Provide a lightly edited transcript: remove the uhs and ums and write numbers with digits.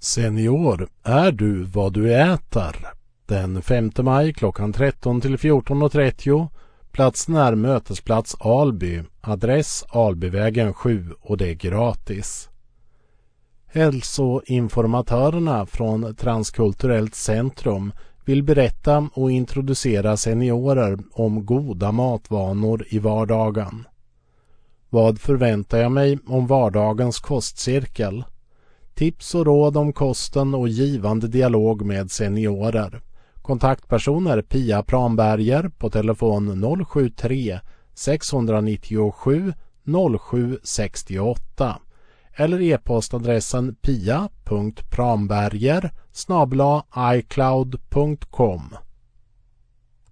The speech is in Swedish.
Senior, är du vad du äter? Den 5 maj klockan 13 till 14.30. Platsen är Mötesplats Alby, adress Albyvägen 7 och det är gratis. Hälsoinformatörerna från Transkulturellt centrum vill berätta och introducera seniorer om goda matvanor i vardagen. Vad förväntar jag mig om vardagens kostcirkel? Tips och råd om kosten och givande dialog med seniorer. Kontaktpersoner Pia Pramberger på telefon 073 697 0768 eller e-postadressen pia.pramberger@icloud.com.